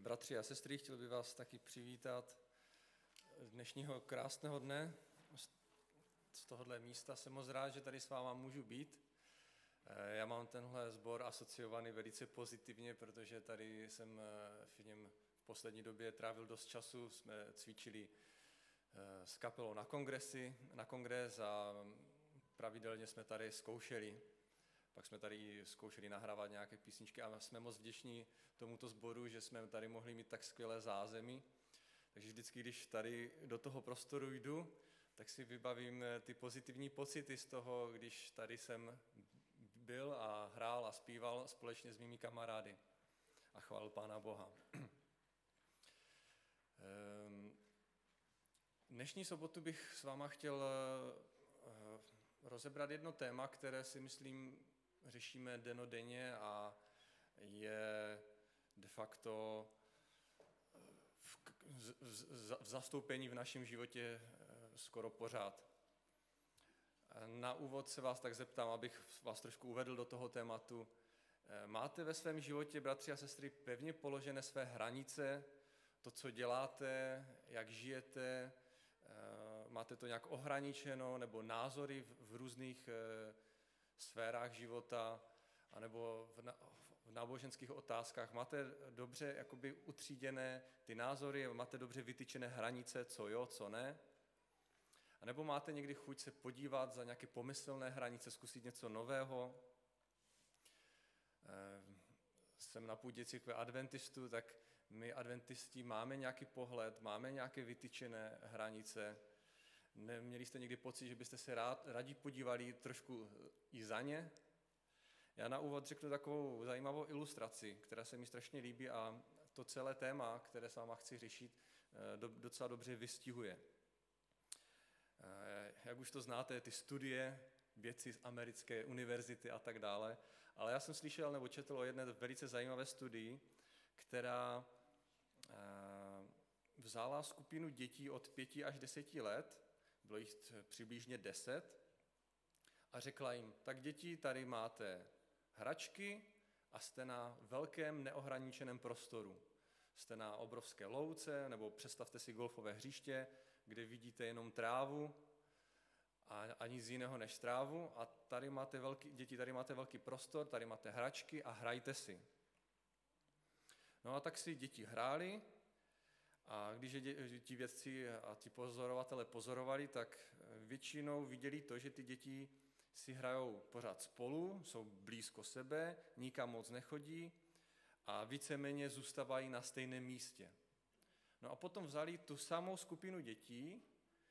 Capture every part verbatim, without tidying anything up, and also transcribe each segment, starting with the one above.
Bratři a sestry, chtěl bych vás taky přivítat dnešního krásného dne. Z tohohle místa jsem moc rád, že tady s váma můžu být. Já mám tenhle sbor asociovaný velice pozitivně, protože tady jsem v něm v poslední době trávil dost času. Jsme cvičili s kapelou na kongresy, na kongres a pravidelně jsme tady zkoušeli. Pak jsme tady zkoušeli nahrávat nějaké písničky a jsme moc vděční tomuto sboru, že jsme tady mohli mít tak skvělé zázemí. Takže vždycky, když tady do toho prostoru jdu, tak si vybavím ty pozitivní pocity z toho, když tady jsem byl a hrál a zpíval společně s mými kamarády a chválil Pána Boha. Dnešní sobotu bych s váma chtěl rozebrat jedno téma, které si myslím řešíme dennodenně a je de facto v, v, v zastoupení v našem životě skoro pořád. Na úvod se vás tak zeptám, abych vás trošku uvedl do toho tématu. Máte ve svém životě, bratři a sestry, pevně položené své hranice, to, co děláte, jak žijete, máte to nějak ohraničeno, nebo názory v, v různých sférách života, anebo v, na, v náboženských otázkách. Máte dobře jakoby utříděné ty názory, máte dobře vytyčené hranice, co jo, co ne. A nebo máte někdy chuť se podívat za nějaké pomyslné hranice, zkusit něco nového. Jsem na půdě církve adventistů, tak my adventisti máme nějaký pohled, máme nějaké vytyčené hranice. Neměli jste někdy pocit, že byste se rád, rádi podívali trošku i za ně? Já na úvod řeknu takovou zajímavou ilustraci, která se mi strašně líbí a to celé téma, které s váma chci řešit, docela dobře vystihuje. Jak už to znáte, ty studie, vědci z americké univerzity a tak dále, ale já jsem slyšel nebo četl o jedné velice zajímavé studii, která vzala skupinu dětí od pěti až deseti let, bylo jich přibližně deset, a řekla jim, tak děti, tady máte hračky a jste na velkém neohraničeném prostoru. Jste na obrovské louce, nebo představte si golfové hřiště, kde vidíte jenom trávu a, a nic jiného než trávu. A tady máte velký, děti, tady máte velký prostor, tady máte hračky a hrajte si. No a tak si děti hráli a když je ti vědci a ti pozorovatele pozorovali, tak většinou viděli to, že ty děti si hrajou pořád spolu, jsou blízko sebe, nikam moc nechodí a víceméně zůstávají na stejném místě. No a potom vzali tu samou skupinu dětí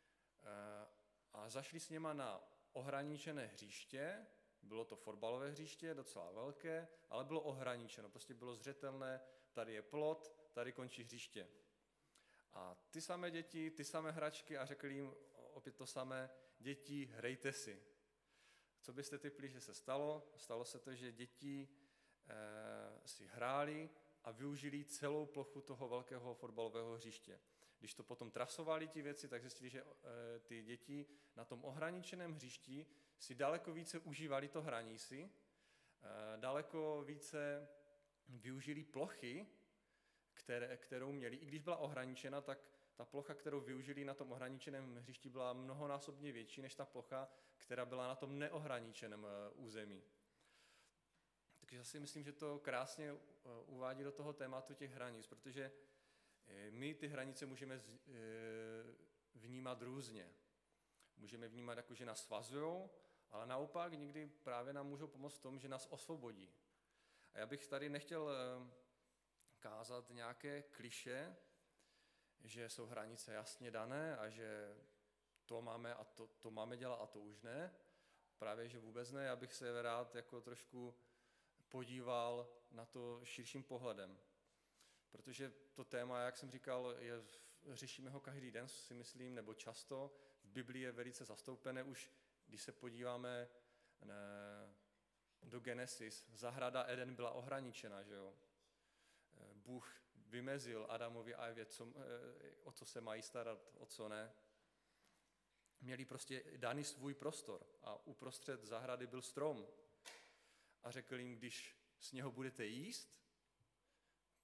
a zašli s něma na ohraničené hřiště. Bylo to fotbalové hřiště, docela velké, ale bylo ohraničeno, prostě bylo zřetelné, tady je plot, tady končí hřiště. A ty samé děti, ty samé hračky a řekli jim opět to samé, děti, hrajte si. Co byste typli, že se stalo? Stalo se to, že děti e, si hráli a využili celou plochu toho velkého fotbalového hřiště. Když to potom trasovali ti věci, tak zjistili, že e, ty děti na tom ohraničeném hřišti si daleko více užívali to hraní si, e, daleko více využili plochy, které, kterou měli. I když byla ohraničena, tak ta plocha, kterou využili na tom ohraničeném hřišti, byla mnohonásobně větší než ta plocha, která byla na tom neohraničeném území. Takže já si myslím, že to krásně uvádí do toho tématu těch hranic, protože my ty hranice můžeme vnímat různě. Můžeme vnímat jako, že nás svazujou, ale naopak někdy právě nám můžou pomoct v tom, že nás osvobodí. A já bych tady nechtěl kázat nějaké klišé, že jsou hranice jasně dané a že to máme a to, to máme dělat a to už ne. Právě, že vůbec ne, já bych se rád jako trošku podíval na to širším pohledem. Protože to téma, jak jsem říkal, je, řešíme ho každý den, si myslím, nebo často. V Biblii je velice zastoupené už, když se podíváme ne, do Genesis. Zahrada Eden byla ohraničena, že jo? Bůh vymezil Adamovi a Evě, co, o co se mají starat, o co ne. Měli prostě daný svůj prostor a uprostřed zahrady byl strom. A řekl jim, když z něho budete jíst,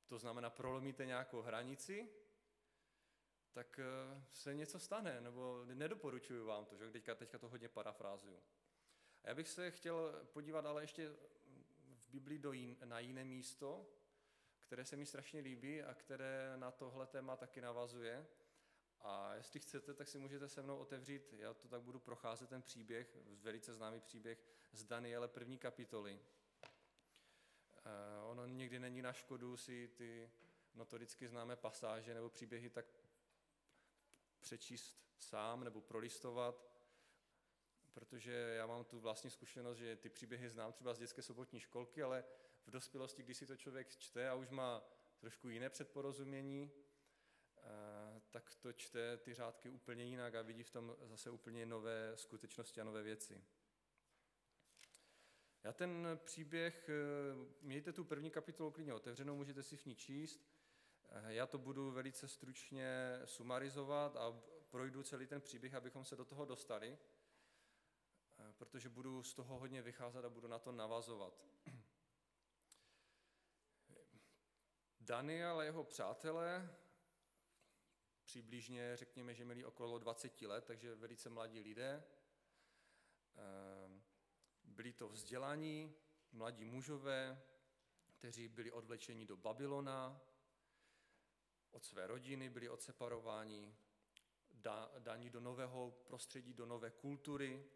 to znamená prolomíte nějakou hranici, tak se něco stane, nebo nedoporučuju vám to, že teďka, teďka to hodně parafrázuju. A já bych se chtěl podívat ale ještě v Biblii do jin, na jiné místo, které se mi strašně líbí a které na tohle téma taky navazuje. A jestli chcete, tak si můžete se mnou otevřít, já to tak budu procházet ten příběh, velice známý příběh z Daniele první kapitoly. Ono někdy není na škodu si ty notoricky známé pasáže nebo příběhy tak přečíst sám nebo prolistovat, protože já mám tu vlastní zkušenost, že ty příběhy znám třeba z dětské sobotní školky, ale v dospělosti, když si to člověk čte a už má trošku jiné předporozumění, tak to čte ty řádky úplně jinak a vidí v tom zase úplně nové skutečnosti a nové věci. Já ten příběh, mějte tu první kapitolu klidně otevřenou, můžete si v ní číst. Já to budu velice stručně sumarizovat a projdu celý ten příběh, abychom se do toho dostali, protože budu z toho hodně vycházet a budu na to navazovat. Daniel a jeho přátelé, přibližně řekněme, že měli okolo dvacet let, takže velice mladí lidé. Byli to vzdělaní, mladí mužové, kteří byli odvlečeni do Babylona, od své rodiny byli odseparováni, dáni do nového prostředí, do nové kultury.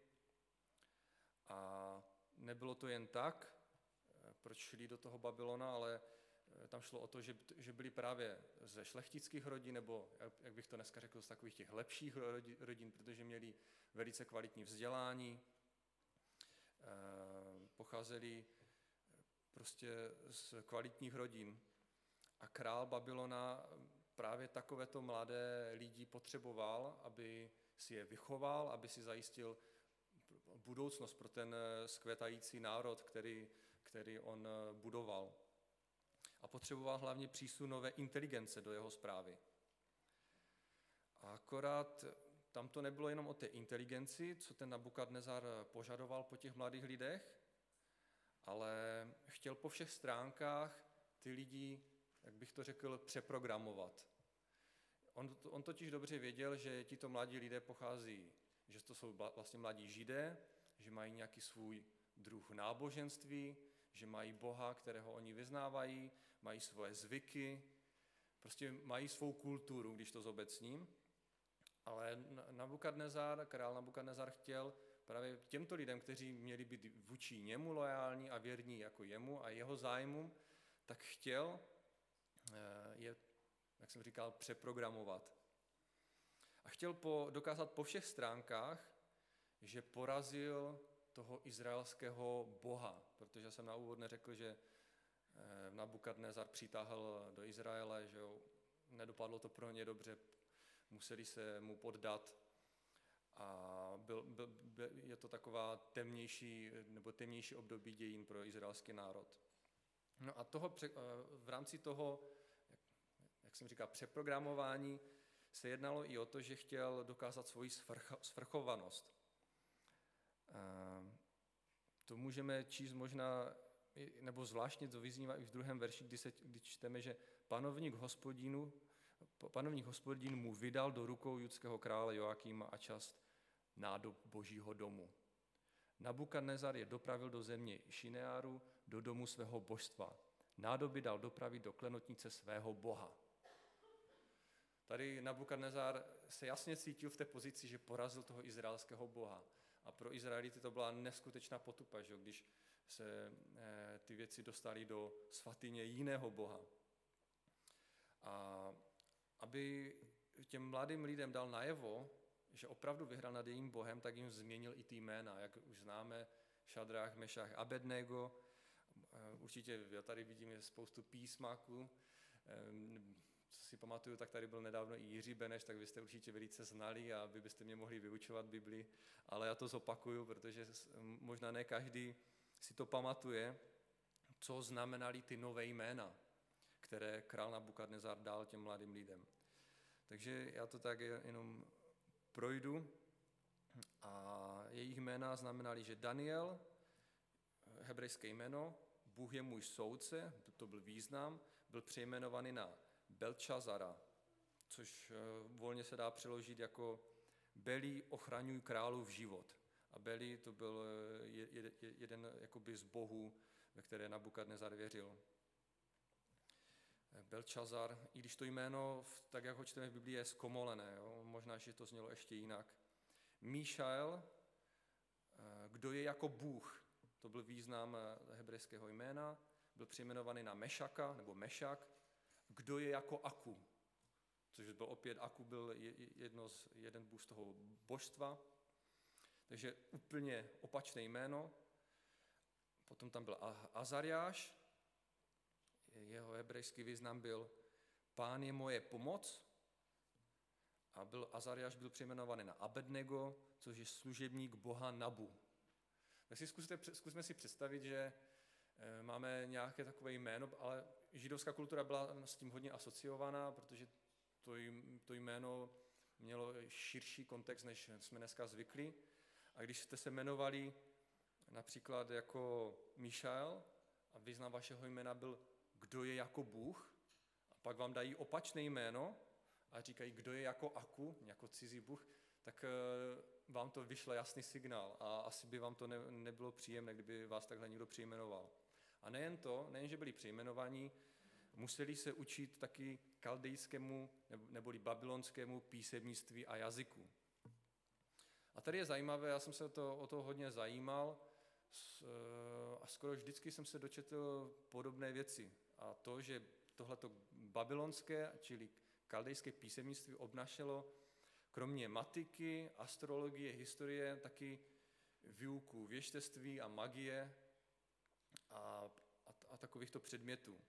A nebylo to jen tak, proč šli do toho Babylona, ale tam šlo o to, že, že byli právě ze šlechtických rodin, nebo jak bych to dneska řekl, z takových těch lepších rodin, protože měli velice kvalitní vzdělání, pocházeli prostě z kvalitních rodin. A král Babylona právě takovéto mladé lidi potřeboval, aby si je vychoval, aby si zajistil budoucnost pro ten skvětající národ, který, který on budoval. A potřeboval hlavně přísun nové inteligence do jeho správy. A akorát tam to nebylo jenom o té inteligenci, co ten Nabukadnezar požadoval po těch mladých lidech, ale chtěl po všech stránkách ty lidi, jak bych to řekl, přeprogramovat. On, on totiž dobře věděl, že tito mladí lidé pochází, že to jsou vlastně mladí Židé, že mají nějaký svůj druh náboženství, že mají Boha, kterého oni vyznávají, mají svoje zvyky, prostě mají svou kulturu, když to zobecním. Ale Nabukadnezar, král Nabukadnezar chtěl právě těmto lidem, kteří měli být vůči němu lojální a věrní jako jemu a jeho zájmům, tak chtěl je, jak jsem říkal, přeprogramovat. A chtěl po, dokázat po všech stránkách, že porazil toho izraelského boha, protože jsem na úvod neřekl, že Nabukadnezar přitáhl do Izraele, že jo, nedopadlo to pro ně dobře, museli se mu poddat a byl, byl, byl, je to taková temnější, nebo temnější období dějin pro izraelský národ. No a toho, v rámci toho, jak jsem říkal, přeprogramování se jednalo i o to, že chtěl dokázat svoji svrchovanost. To můžeme číst možná, nebo zvláštně to vyznívá i v druhém verši, kdy, se, kdy čteme, že panovník hospodinu, panovník hospodin mu vydal do rukou judského krále Joakýma a část nádob božího domu. Nabukadnezar je dopravil do země Šineáru, do domu svého božstva. Nádoby dal dopravit do klenotnice svého boha. Tady Nabukadnezar se jasně cítil v té pozici, že porazil toho izraelského boha. A pro Izraelity to byla neskutečná potupa, že? Když se eh, ty věci dostaly do svatyně jiného boha. A aby těm mladým lidem dal najevo, že opravdu vyhrál nad jejím bohem, tak jim změnil i ty jména, jak už známe, Šadrach, Mešach, Abednego. Určitě já tady vidím spoustu písmáků. Co si pamatuju, tak tady byl nedávno i Jiří Beneš, tak vy jste určitě velice znali a vy byste mě mohli vyučovat Biblii, ale já to zopakuju, protože možná ne každý si to pamatuje, co znamenaly ty nové jména, které král Nabukadnezar dal těm mladým lidem. Takže já to tak jenom projdu a jejich jména znamenaly, že Daniel, hebrejské jméno, Bůh je můj soudce, to byl význam, byl přejmenovaný na Belčazara, což volně se dá přeložit jako Beli, ochraňuj králův život. A Beli to byl jeden jakoby z bohů, ve které Nabukadnezar věřil. Belčazar, i když to jméno, tak jak ho čteme v Biblii, je zkomolené, jo? Možná, že to znělo ještě jinak. Míšael, kdo je jako Bůh, to byl význam hebrejského jména, byl přejmenovaný na Mešaka, nebo Mešak, kdo je jako Aku, což byl opět, Aku byl jedno z, jeden bůh z toho božstva, takže úplně opačné jméno. Potom tam byl Azariáš, jeho hebrejský význam byl Pán je moje pomoc, a byl, Azariáš byl přejmenovaný na Abednego, což je služebník boha Nabu. Tak si zkuste, zkusme si představit, že máme nějaké takové jméno, ale židovská kultura byla s tím hodně asociovaná, protože to, to jméno mělo širší kontext, než jsme dneska zvykli. A když jste se jmenovali například jako Míšael a význam vašeho jména byl kdo je jako Bůh, a pak vám dají opačné jméno a říkají, kdo je jako Aku, jako cizí bůh, tak vám to vyšle jasný signál a asi by vám to ne, nebylo příjemné, kdyby vás takhle někdo přejmenoval. A nejen to, nejen, že byli přejmenovaní, museli se učit taky kaldejskému neboli babylonskému písemnictví a jazyku. A tady je zajímavé, já jsem se o to, o to hodně zajímal a skoro vždycky jsem se dočetl podobné věci. A to, že tohleto babylonské, čili kaldejské písemnictví obnašelo kromě matiky, astrologie, historie, taky výuku věštectví a magie a, a, a takovýchto předmětů.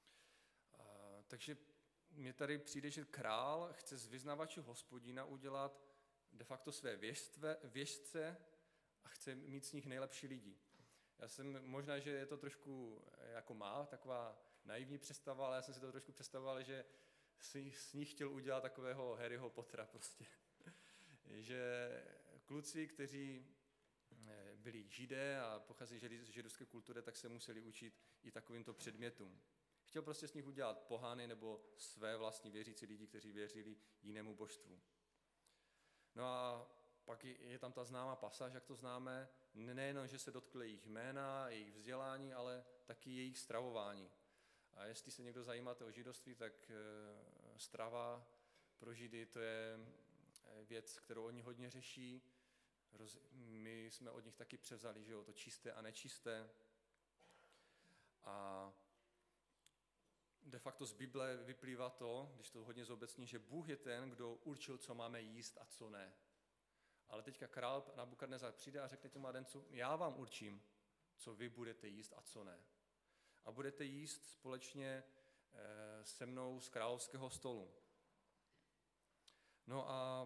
A, takže mně tady přijde, že král chce z vyznavačů Hospodina udělat de facto své věštve, věštce a chce mít z nich nejlepší lidi. Já jsem, možná, že je to trošku jako má, taková naivní představa, ale já jsem si to trošku představoval, že si z nich chtěl udělat takového Harryho Pottera prostě. Že kluci, kteří byli židé a pochází z židovské kultury, tak se museli učit i takovýmto předmětům. Chtěl prostě z nich udělat pohány nebo své vlastní věřící lidi, kteří věřili jinému božstvu. No a pak je tam ta známá pasáž, jak to známe, nejenom, že se dotkli jejich jména, jejich vzdělání, ale taky jejich stravování. A jestli se někdo zajímáte o židovství, tak strava pro židy to je věc, kterou oni hodně řeší. My jsme od nich taky převzali, že jo, to čisté a nečisté. A de facto z Bible vyplývá to, když to hodně zobecní, že Bůh je ten, kdo určil, co máme jíst a co ne. Ale teďka král Nabukadnezar přijde a řekne těm mládencům, já vám určím, co vy budete jíst a co ne. A budete jíst společně se mnou z královského stolu. No a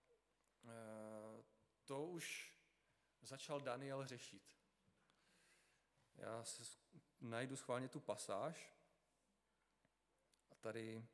to už začal Daniel řešit. Já se najdu schválně tu pasáž a tady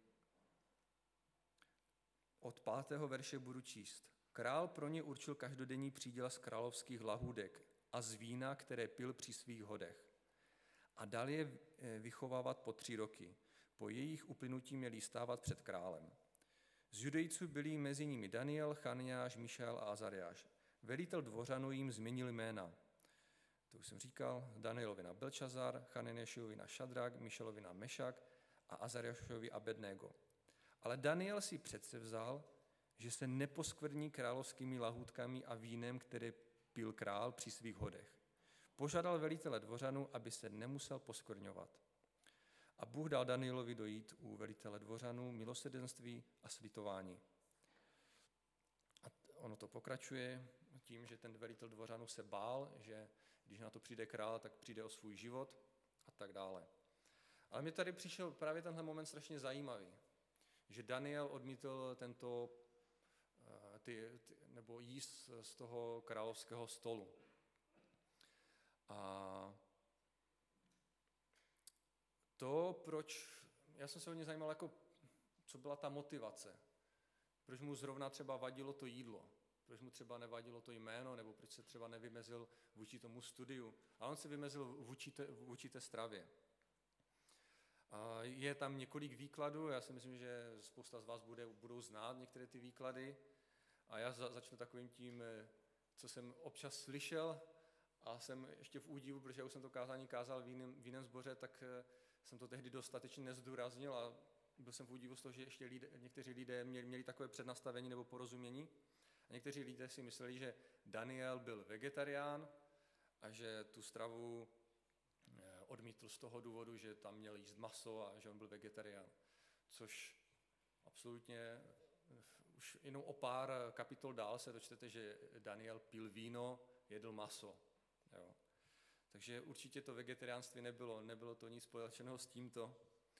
od pátého verše budu číst. Král pro ně určil každodenní příděl z královských lahůdek a z vína, které pil při svých hodech. A dal je vychovávat po tři roky. Po jejich uplynutí měli stávat před králem. Z Judejců byli mezi nimi Daniel, Chaniáš, Míšael a Azariáš. Velitel dvořanů jim změnil jména. To už jsem říkal, Danielovi na Belčazar, Chaniášovi na Šadrak, Míšaelovi na Mešak a Azariášovi Abednego. Ale Daniel si předsevzal, že se neposkvrní královskými lahůdkami a vínem, které pil král při svých hodech. Požádal velitele dvořanů, aby se nemusel poskvrňovat. A Bůh dal Danielovi dojít u velitele dvořanů milosrdenství a slitování. A ono to pokračuje tím, že ten velitel dvořanů se bál, že když na to přijde král, tak přijde o svůj život a tak dále. Ale mě tady přišel právě tenhle moment strašně zajímavý, že Daniel odmítl tento, ty, ty, nebo jíst z toho královského stolu. A to, proč, já jsem se hodně zajímal, jako, co byla ta motivace. Proč mu zrovna třeba vadilo to jídlo, proč mu třeba nevadilo to jméno, nebo proč se třeba nevymezil vůči tomu studiu. A on se vymezil vůči té, vůči té stravě. A je tam několik výkladů, já si myslím, že spousta z vás bude, budou znát některé ty výklady. A já za, začnu takovým tím, co jsem občas slyšel a jsem ještě v údivu, protože já už jsem to kázání kázal v jiném, v jiném sboře, tak jsem to tehdy dostatečně nezdůraznil a byl jsem v údivu z toho, že ještě lidé, někteří lidé měli, měli takové přednastavení nebo porozumění. A někteří lidé si mysleli, že Daniel byl vegetarián a že tu stravu odmítl z toho důvodu, že tam měl jíst maso a že on byl vegetarián. Což absolutně, už jenom o pár kapitol dál se dočtete, že Daniel pil víno, jedl maso. Jo. Takže určitě to vegetariánství nebylo, nebylo to nic společného s tímto.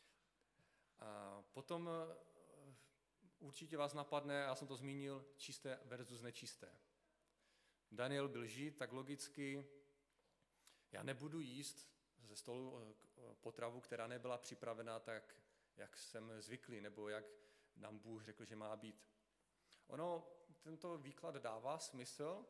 A potom určitě vás napadne, já jsem to zmínil, čisté versus nečisté. Daniel byl žid, tak logicky já nebudu jíst ze stolu potravu, která nebyla připravená tak, jak jsem zvyklý, nebo jak nám Bůh řekl, že má být. Ono, tento výklad dává smysl,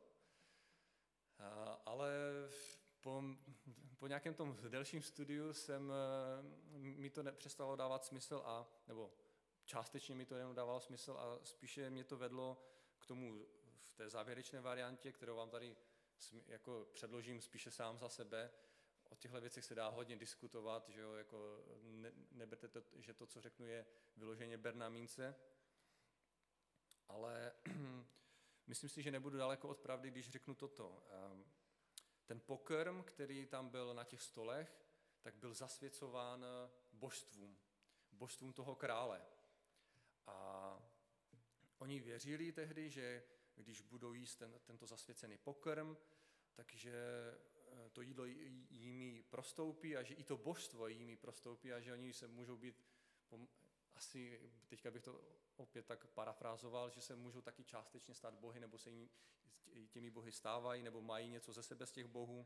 ale po, po nějakém tom delším studiu jsem, mi to nepřestalo dávat smysl, a, nebo částečně mi to jenom dávalo smysl a spíše mě to vedlo k tomu v té závěrečné variantě, kterou vám tady jako předložím spíše sám za sebe. O těchto věcech se dá hodně diskutovat, že jo, jako ne, neberte to, že to, co řeknu, je vyloženě ber na mince, ale myslím si, že nebudu daleko od pravdy, když řeknu toto. Ten pokrm, který tam byl na těch stolech, tak byl zasvěcován božstvům, božstvům toho krále. A oni věřili tehdy, že když budou jíst ten, tento zasvěcený pokrm, takže to jídlo jimi prostoupí a že i to božstvo jimi prostoupí a že oni se můžou být, asi teďka bych to opět tak parafrázoval, že se můžou taky částečně stát bohy, nebo se jim, těmi bohy stávají, nebo mají něco ze sebe z těch bohů.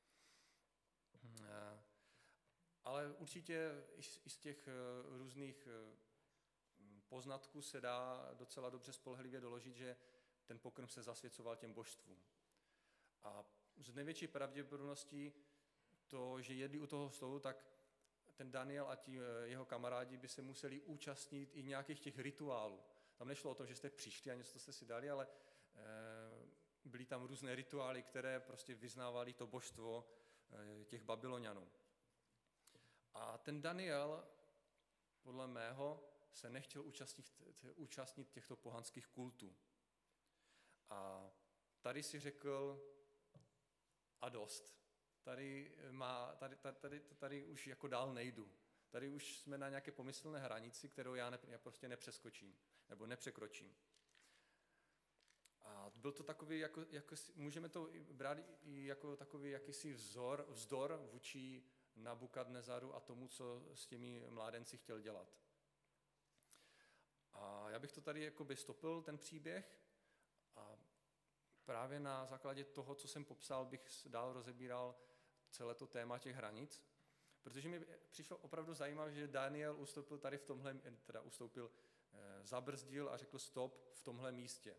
Ale určitě i z těch různých poznatků se dá docela dobře spolehlivě doložit, že ten pokrm se zasvěcoval těm božstvům. A z největší pravděpodobností to, že jedli u toho stolu, tak ten Daniel a ti jeho kamarádi by se museli účastnit i nějakých těch rituálů. Tam nešlo o to, že jste přišli a něco jste si dali, ale byly tam různé rituály, které prostě vyznávali to božstvo těch Babylonianů. A ten Daniel, podle mého, se nechtěl účastnit, účastnit těchto pohanských kultů. A tady si řekl a dost. Tady, má, tady, tady, tady, tady už jako dál nejdu. Tady už jsme na nějaké pomyslné hranici, kterou já, ne, já prostě nepřeskočím, nebo nepřekročím. A byl to takový, jako, jako, můžeme to brát i jako takový jakýsi vzor, vzdor vůči Nabukadnezaru a tomu, co s těmi mládenci chtěl dělat. A já bych to tady jakoby stopil, ten příběh, a právě na základě toho, co jsem popsal, bych dál rozebíral celé to téma těch hranic, protože mi přišlo opravdu zajímavé, že Daniel ustoupil tady v tomhle, teda ustoupil, zabrzdil a řekl stop v tomhle místě.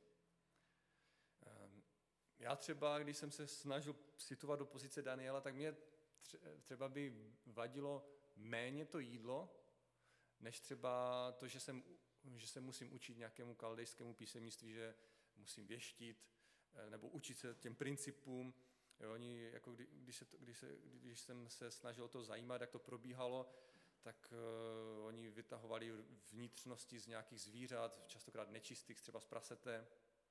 Já třeba, když jsem se snažil situovat do pozice Daniela, tak mě třeba by vadilo méně to jídlo, než třeba to, že, jsem, že se musím učit nějakému kaldejskému písemnictví, že musím věštit, nebo učit se těm principům. Jo, oni, jako kdy, když, se, když, se, když jsem se snažil to zajímat, jak to probíhalo, tak uh, oni vytahovali vnitřnosti z nějakých zvířat, častokrát nečistých, třeba z prasete.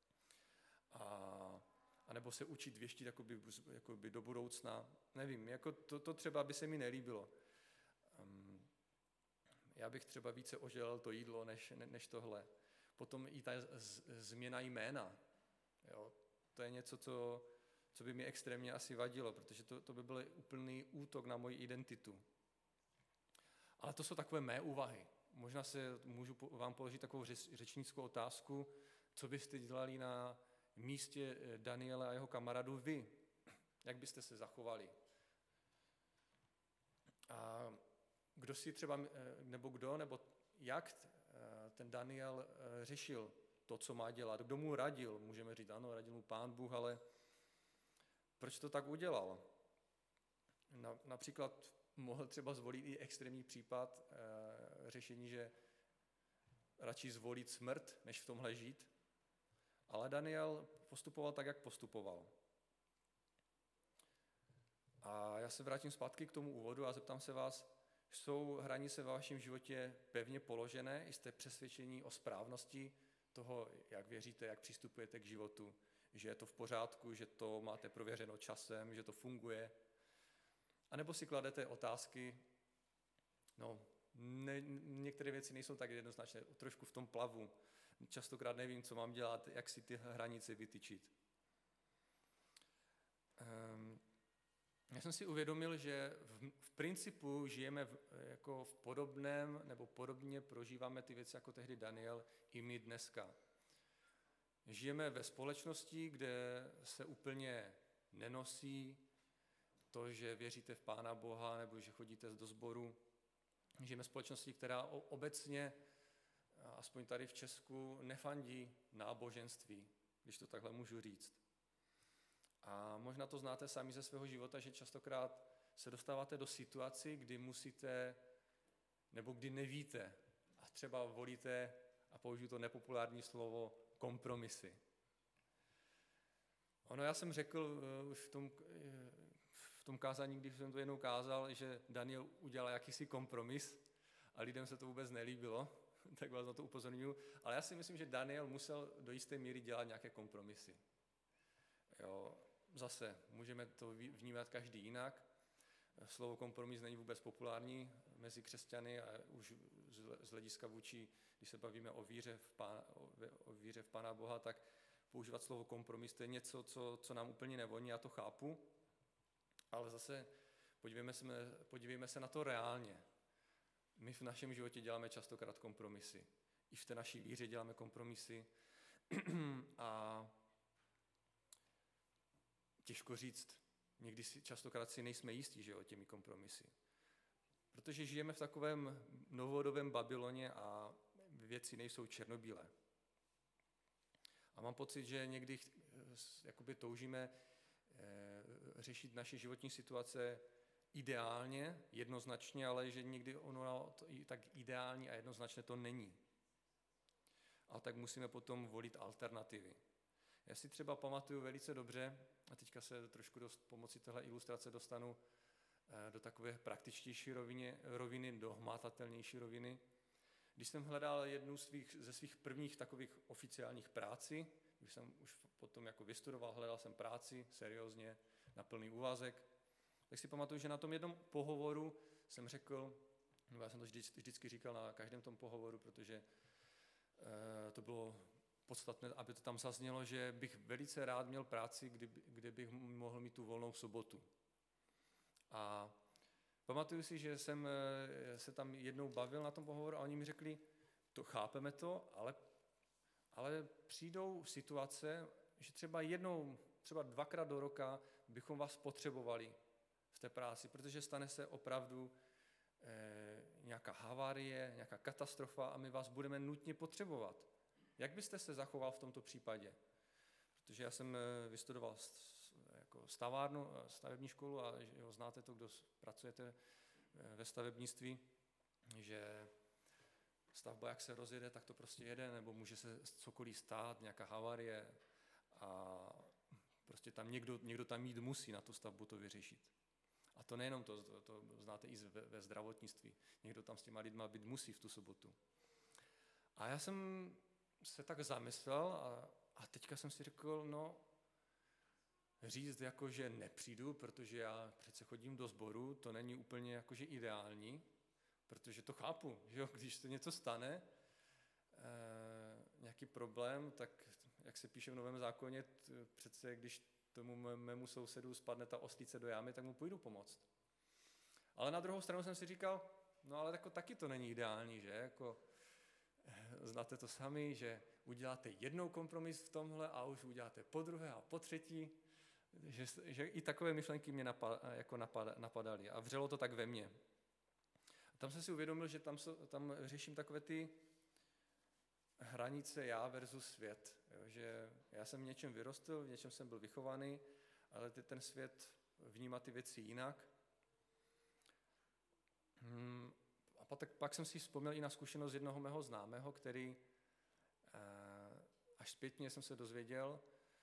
A, a nebo se učit věštit jakoby, jakoby do budoucna. Nevím, jako to, to třeba by se mi nelíbilo. Um, já bych třeba více oželel to jídlo, než, ne, než tohle. Potom i ta z, změna jména. Jo, to je něco, co, co by mi extrémně asi vadilo, protože to, to by byl úplný útok na moji identitu. Ale to jsou takové mé úvahy. Možná se můžu vám položit takovou řečnickou otázku, co byste dělali na místě Daniela a jeho kamarádů vy? Jak byste se zachovali? A kdo si třeba, nebo kdo, nebo jak ten Daniel řešil to, co má dělat? Kdo mu radil? Můžeme říct, ano, radil mu Pán Bůh, ale proč to tak udělal? Na, například mohl třeba zvolit i extrémní případ e, řešení, že radši zvolit smrt, než v tomhle žít. Ale Daniel postupoval tak, jak postupoval. A já se vrátím zpátky k tomu úvodu a zeptám se vás, jsou hranice ve vašem životě pevně položené? Jste přesvědčení o správnosti toho, jak věříte, jak přistupujete k životu, že je to v pořádku, že to máte prověřeno časem, že to funguje? A nebo si kladete otázky, no, ne, některé věci nejsou tak jednoznačné, trošku v tom plavu. Častokrát nevím, co mám dělat, jak si ty hranice vytyčit. Um, Já jsem si uvědomil, že v, v principu žijeme v, jako v podobném, nebo podobně prožíváme ty věci jako tehdy Daniel i my dneska. Žijeme ve společnosti, kde se úplně nenosí to, že věříte v Pána Boha nebo že chodíte do sboru. Žijeme v společnosti, která obecně, aspoň tady v Česku, nefandí náboženství, když to takhle můžu říct. A možná to znáte sami ze svého života, že častokrát se dostáváte do situací, kdy musíte, nebo kdy nevíte a třeba volíte, a použiju to nepopulární slovo, kompromisy. Ono, já jsem řekl uh, už v tom, uh, v tom kázání, když jsem to jednou kázal, že Daniel udělal jakýsi kompromis a lidem se to vůbec nelíbilo, tak vás na to upozorňuji. Ale já si myslím, že Daniel musel do jisté míry dělat nějaké kompromisy. Jo, zase můžeme to vnímat každý jinak. Slovo kompromis není vůbec populární mezi křesťany a už z hlediska vůči, když se bavíme o víře v Pána, o víře v Pána Boha, tak používat slovo kompromis, to je něco, co, co nám úplně nevoní, já to chápu, ale zase podívejme se, podívejme se na to reálně. My v našem životě děláme častokrát kompromisy. I v té naší víře děláme kompromisy a těžko říct, někdy si, častokrát si nejsme jistí, že jo, těmi kompromisy. Protože žijeme v takovém novodobém Babyloně a věci nejsou černobílé. A mám pocit, že někdy jakoby toužíme e, řešit naše životní situace ideálně, jednoznačně, ale že někdy ono to i tak ideální a jednoznačně to není. A tak musíme potom volit alternativy. Já si třeba pamatuju velice dobře, a teďka se trošku dost pomocí téhle ilustrace dostanu do takové praktičtější roviny, roviny, do hmatatelnější roviny. Když jsem hledal jednu svých, ze svých prvních takových oficiálních práci, když jsem už potom jako vystudoval, hledal jsem práci seriózně na plný úvazek, tak si pamatuju, že na tom jednom pohovoru jsem řekl, nebo já jsem to vždy, vždycky říkal na každém tom pohovoru, protože e, to bylo podstatné, aby to tam zaznělo, že bych velice rád měl práci, kdy, kde bych mohl mít tu volnou sobotu. A pamatuju si, že jsem se tam jednou bavil na tom pohovoru a oni mi řekli, to chápeme to, ale, ale přijdou situace, že třeba jednou, třeba dvakrát do roka bychom vás potřebovali v té práci, protože stane se opravdu eh, nějaká havárie, nějaká katastrofa a my vás budeme nutně potřebovat. Jak byste se zachoval v tomto případě? Protože já jsem vystudoval jako stavárnu, stavební školu a jo, znáte to, kdo pracujete ve stavebnictví, že stavba, jak se rozjede, tak to prostě jede, nebo může se cokoliv stát, nějaká havárie a prostě tam někdo, někdo tam jít musí na tu stavbu to vyřešit. A to nejenom to, to, to znáte i ve, ve zdravotnictví. Někdo tam s těma lidma být musí v tu sobotu. A já jsem se tak zamyslel a, a teďka jsem si řekl, no, říct jako, že nepřijdu, protože já přece chodím do sboru, to není úplně jakože ideální, protože to chápu, že jo, když se něco stane, e, nějaký problém, tak jak se píše v Novém zákoně, t, přece když tomu mému sousedu spadne ta ostlice do jámy, tak mu půjdu pomoct. Ale na druhou stranu jsem si říkal, no ale jako taky to není ideální, že, jako znáte to sami, že uděláte jednou kompromis v tomhle a už uděláte po druhé a po třetí, že, že i takové myšlenky mě napad, jako napad, napadaly a vřelo to tak ve mně. A tam jsem si uvědomil, že tam, tam řeším takové ty hranice já versus svět. Jo, že já jsem v něčem vyrostl, v něčem jsem byl vychovaný, ale ten svět vnímá ty věci jinak. a tak pak jsem si vzpomněl i na zkušenost jednoho mého známého, který až zpětně jsem se dozvěděl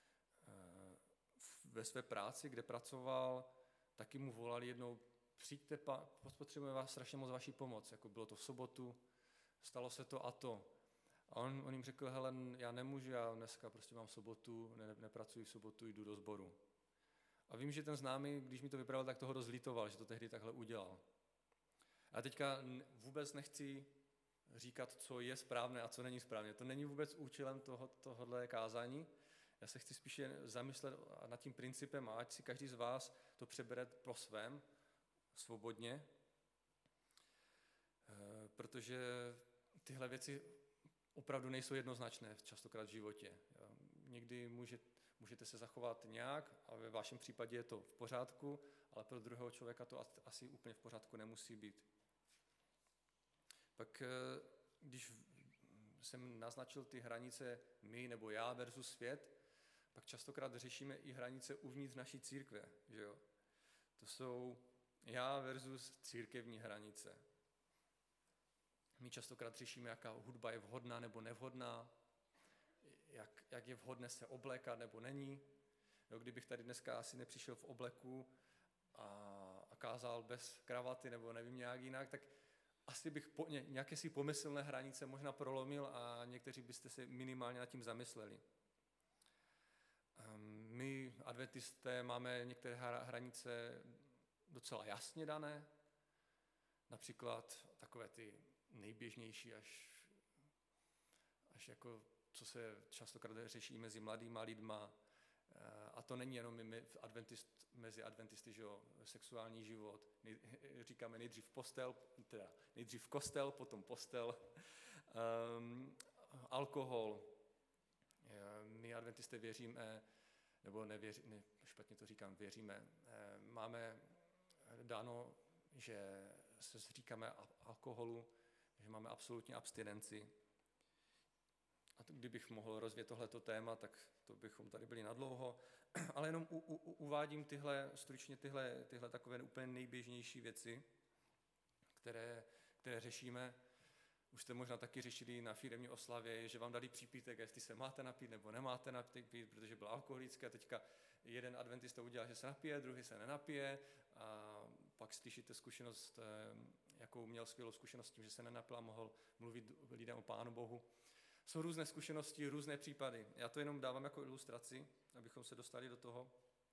ve své práci, kde pracoval, taky mu volali jednou, přijďte, potřebujeme vás strašně moc vaší pomoc, jako bylo to v sobotu, stalo se to a to. A on, on jim řekl, hele, já nemůžu, já dneska prostě mám sobotu, ne, nepracuji v sobotu, jdu do sboru. A vím, že ten známý, když mi to vyprávěl, tak toho dost lítoval, že to tehdy takhle udělal. A teďka vůbec nechci říkat, co je správné a co není správně. To není vůbec účelem toho, tohohle kázání. Já se chci spíše zamyslet nad tím principem, a ať si každý z vás to přebere po svém, svobodně, protože tyhle věci opravdu nejsou jednoznačné častokrát v životě. Někdy může, můžete se zachovat nějak a ve vašem případě je to v pořádku, ale pro druhého člověka to asi úplně v pořádku nemusí být. Pak když jsem naznačil ty hranice my nebo já versus svět, pak častokrát řešíme i hranice uvnitř naší církve. Že jo? To jsou já versus církevní hranice. My častokrát řešíme, jaká hudba je vhodná nebo nevhodná, jak, jak je vhodné se oblékat nebo není. Jo, kdybych tady dneska asi nepřišel v obleku a, a kázal bez kravaty nebo nevím nějak jinak, tak asi bych po, ně, nějaké si pomyslné hranice možná prolomil a někteří byste se minimálně nad tím zamysleli. My, adventisté, máme některé hranice docela jasně dané, například takové ty nejběžnější, až, až jako, co se častokrát řeší mezi mladýma lidma, a to není jenom adventist, mezi adventisty, že jo, sexuální život, nej, říkáme nejdřív postel, teda nejdřív kostel, potom postel, um, alkohol. My adventisté věříme, nebo nevěří, ne, špatně to říkám, věříme, máme dáno, že se zříkáme alkoholu, že máme absolutní abstinenci. A to, kdybych mohl rozvět tohleto téma, tak to bychom tady byli nadlouho. Ale jenom u, u, uvádím tyhle, stručně tyhle, tyhle takové úplně nejběžnější věci, které, které řešíme. Už jste možná taky řešili na firemní oslavě, že vám dali přípitek, jestli se máte napít nebo nemáte napít, protože byl alkoholický a teďka jeden adventista udělá, že se napije, druhý se nenapije a pak slyšíte zkušenost, jakou měl skvělou zkušenost tím, že se nenapil a mohl mluvit lidem o Pánu Bohu. Jsou různé zkušenosti, různé případy. Já to jenom dávám jako ilustraci, abychom se dostali do toho.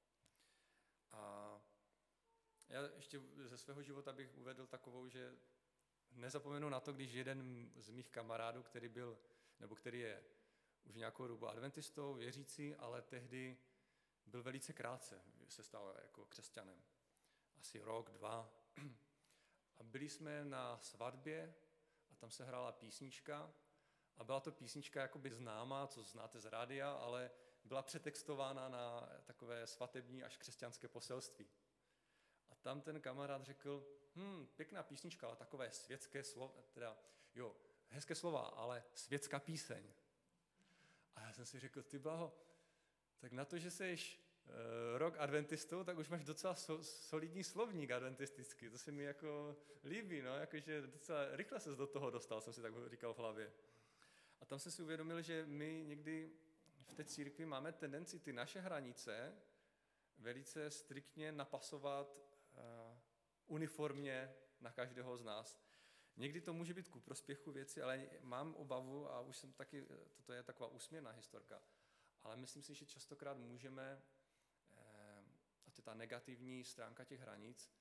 A já ještě ze svého života bych uvedl takovou, že nezapomenu na to, když jeden z mých kamarádů, který byl, nebo který je už nějakou dobu adventistou, věřící, ale tehdy byl velice krátce, se stal jako křesťanem. Asi rok, dva. A byli jsme na svatbě a tam se hrála písnička a byla to písnička jakoby známá, co znáte z rádia, ale byla přetextována na takové svatební až křesťanské poselství. A tam ten kamarád řekl, hm, pěkná písnička, ale takové světské slova, teda, jo, hezké slova, ale světská píseň. A já jsem si řekl, ty blaho, tak na to, že seš uh, rok adventistou, tak už máš docela so, solidní slovník adventistický, to se mi jako líbí, no, jakože docela rychle ses do toho dostal, jsem si tak říkal v hlavě. A tam jsem si uvědomil, že my někdy v té církvi máme tendenci ty naše hranice velice striktně napasovat uh, uniformně na každého z nás. Někdy to může být ku prospěchu věci, ale mám obavu, a už jsem taky, toto je taková úsměvná historka, ale myslím si, že častokrát můžeme, uh, a to je ta negativní stránka těch hranic,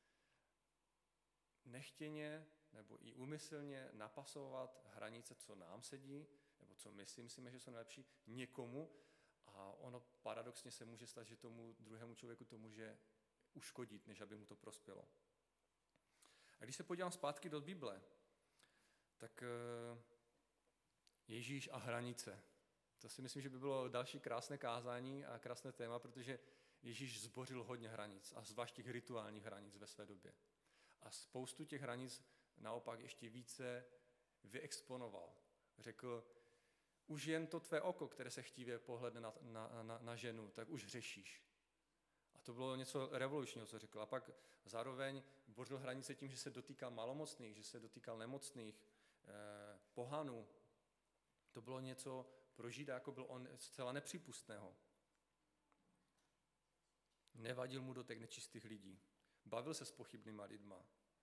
nechtěně nebo i úmyslně napasovat hranice, co nám sedí, nebo co my si myslíme, že jsou nejlepší, někomu, a ono paradoxně se může stát, že tomu druhému člověku to může uškodit, než aby mu to prospělo. A když se podívám zpátky do Bible, tak Ježíš a hranice. To si myslím, že by bylo další krásné kázání a krásné téma, protože Ježíš zbořil hodně hranic, a zvlášť těch rituálních hranic ve své době. A spoustu těch hranic naopak ještě více vyexponoval. Řekl, už jen to tvé oko, které se chtívě pohledne na, na, na, na ženu, tak už hřešíš. A to bylo něco revolučního, co řekl. A pak zároveň bořil hranice tím, že se dotýkal malomocných, že se dotýkal nemocných, eh, pohanů. To bylo něco pro Žida, jako byl on zcela nepřípustného. Nevadil mu dotek nečistých lidí. Bavil se s pochybnýma lidma.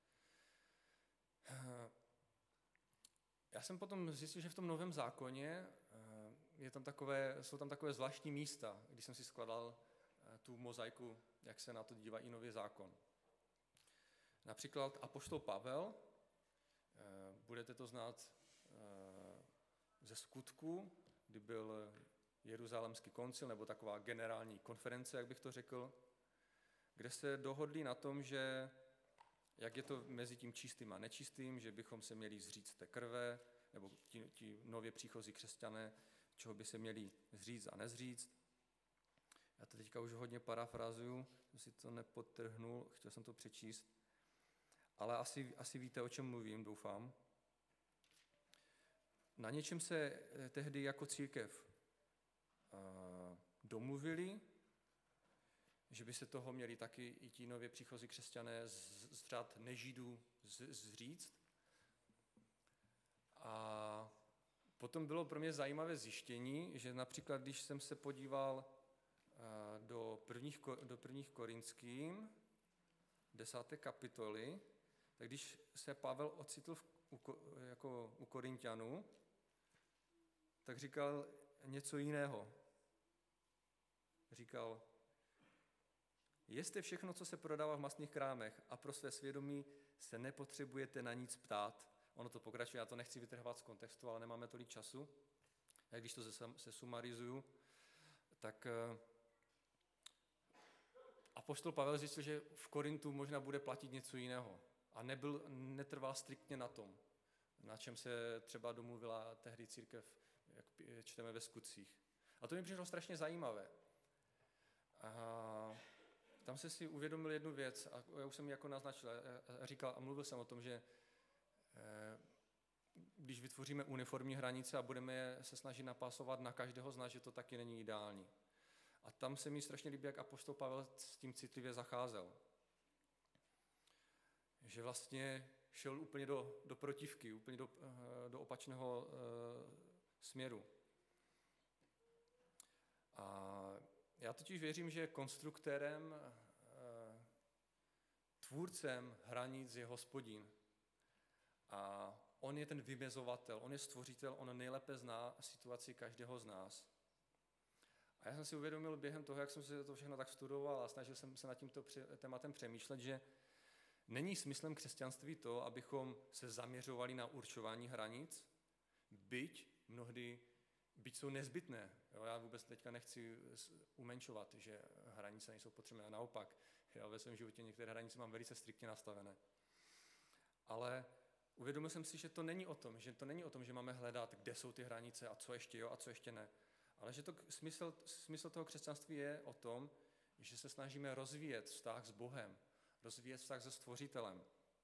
Já jsem potom zjistil, že v tom Novém zákoně je tam takové, jsou tam takové zvláštní místa, když jsem si skladal tu mozaiku, jak se na to dívá i Nový zákon. Například apoštol Pavel, budete to znát ze Skutků, kdy byl Jeruzalémský koncil, nebo taková generální konference, jak bych to řekl, kde se dohodli na tom, že jak je to mezi tím čistým a nečistým, že bychom se měli zříct té krve, nebo ti, ti nově příchozí křesťané, čeho by se měli zříct a nezříct. Já to teďka už hodně parafrazuju, jsem si to nepodtrhnul, chtěl jsem to přečíst, ale asi, asi víte, o čem mluvím, doufám. Na něčem se tehdy jako církev domluvili, že by se toho měli taky i ti nově příchozí křesťané z, z řad nežidů z, zříct. A potom bylo pro mě zajímavé zjištění, že například, když jsem se podíval do prvních, do prvních Korinským, desáté kapitoly, tak když se Pavel ocitl v, u, jako u Korinťanů, tak říkal něco jiného. Říkal, jeste všechno, co se prodává v masných krámech a pro své svědomí se nepotřebujete na nic ptát. Ono to pokračuje, já to nechci vytrhovat z kontextu, ale nemáme tolik času. A když to se sumarizuju, tak apoštol Pavel zjistil, že v Korintu možná bude platit něco jiného. A nebyl, netrval striktně na tom, na čem se třeba domluvila tehdy církev, jak čteme ve Skutcích. A to mi přišlo strašně zajímavé. A tam se si uvědomil jednu věc, a já už jsem ji jako naznačil, a říkal a mluvil jsem o tom, že když vytvoříme uniformní hranice a budeme se snažit napásovat na každého z nás, že to taky není ideální. A tam se mi strašně líbí, jak apoštol Pavel s tím citlivě zacházel. Že vlastně šel úplně do, do protivky, úplně do, do opačného uh, směru. A já totiž věřím, že konstruktérem, uh, tvůrcem hranic je Hospodin. A on je ten vymezovatel, on je stvořitel, on nejlépe zná situaci každého z nás. A já jsem si uvědomil během toho, jak jsem si to všechno tak studoval a snažil jsem se nad tímto tématem přemýšlet, že není smyslem křesťanství to, abychom se zaměřovali na určování hranic, byť mnohdy, byť jsou nezbytné. Jo, já vůbec teďka nechci umenšovat, že hranice nejsou potřebné, a naopak. Já ve svém životě některé hranice mám velice striktně nastavené. Ale uvědomil jsem si, že to není o tom, že to není o tom, že máme hledat, kde jsou ty hranice a co ještě jo a co ještě ne. Ale že to smysl, smysl toho křesťanství je o tom, že se snažíme rozvíjet vztah s Bohem, rozvíjet vztah se Stvořitelem.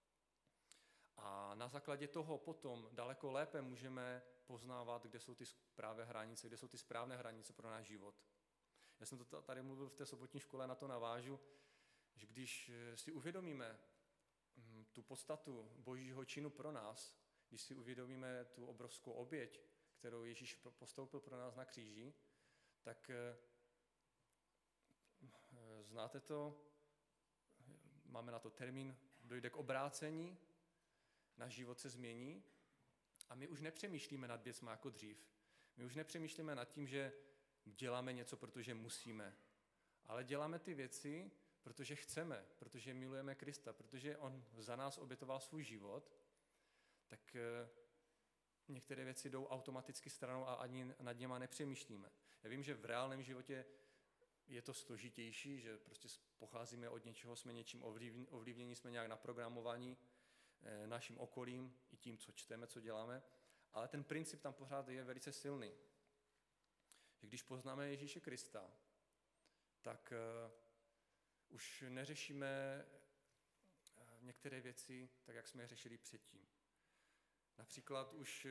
A na základě toho potom daleko lépe můžeme poznávat, kde jsou ty správné hranice, kde jsou ty správné hranice pro náš život. Já jsem to tady mluvil v té sobotní škole, na to navážu, že když si uvědomíme tu podstatu Božího činu pro nás, když si uvědomíme tu obrovskou oběť, kterou Ježíš postoupil pro nás na kříži, tak znáte to, máme na to termín, dojde k obrácení, náš život se změní a my už nepřemýšlíme nad věcmi jako dřív. My už nepřemýšlíme nad tím, že děláme něco, protože musíme, ale děláme ty věci, protože chceme, protože milujeme Krista, protože on za nás obětoval svůj život, tak některé věci jdou automaticky stranou a ani nad něma nepřemýšlíme. Já vím, že v reálném životě je to složitější, že prostě pocházíme od něčeho, jsme něčím ovlivnění, jsme nějak naprogramovaní naším okolím i tím, co čteme, co děláme, ale ten princip tam pořád je velice silný. Že když poznáme Ježíše Krista, tak už neřešíme některé věci tak, jak jsme je řešili předtím. Například už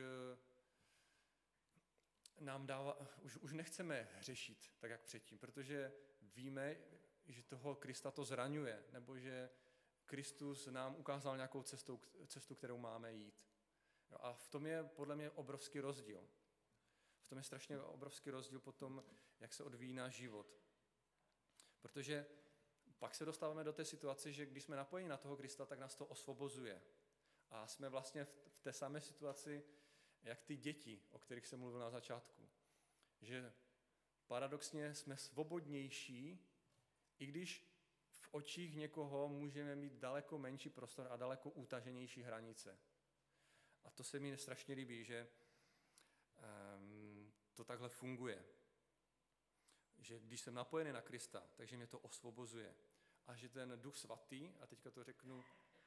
nám dává, už, už nechceme řešit tak, jak předtím, protože víme, že toho Krista to zraňuje, nebo že Kristus nám ukázal nějakou cestu, cestu kterou máme jít. Jo, a v tom je podle mě obrovský rozdíl. V tom je strašně obrovský rozdíl potom, jak se odvíjí náš život. Protože pak se dostáváme do té situace, že když jsme napojeni na toho Krista, tak nás to osvobozuje. A jsme vlastně v té samé situaci, jak ty děti, o kterých jsem mluvil na začátku. Že paradoxně jsme svobodnější, i když v očích někoho můžeme mít daleko menší prostor a daleko utaženější hranice. A to se mi strašně líbí, že um, to takhle funguje. Že když jsem napojený na Krista, takže mě to osvobozuje. A že ten Duch Svatý, a teďka to řeknu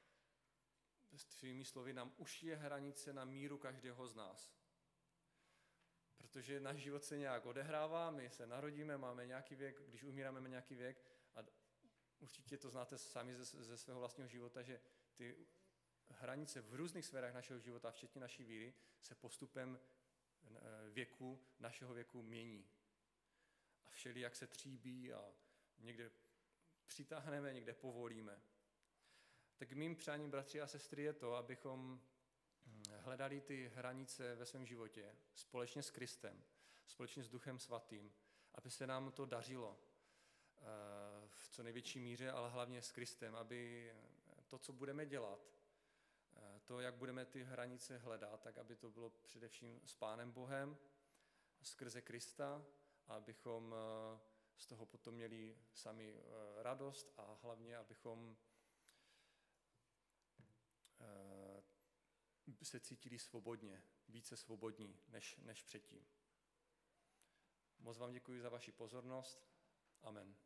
svými slovy, nám ušije hranice na míru každého z nás. Protože náš život se nějak odehrává, my se narodíme, máme nějaký věk, když umíráme, máme nějaký věk a určitě to znáte sami ze, ze svého vlastního života, že ty hranice v různých sférách našeho života, včetně naší víry, se postupem věku, našeho věku mění. A všeli jak se tříbí a někde přitáhneme, někde povolíme. Tak mým přáním, bratři a sestry, je to, abychom hledali ty hranice ve svém životě společně s Kristem, společně s Duchem Svatým, aby se nám to dařilo v co největší míře, ale hlavně s Kristem, aby to, co budeme dělat, to, jak budeme ty hranice hledat, tak aby to bylo především s Pánem Bohem, skrze Krista, a abychom z toho potom měli sami radost a hlavně, abychom se cítili svobodně, více svobodní než, než předtím. Moc vám děkuji za vaši pozornost. Amen.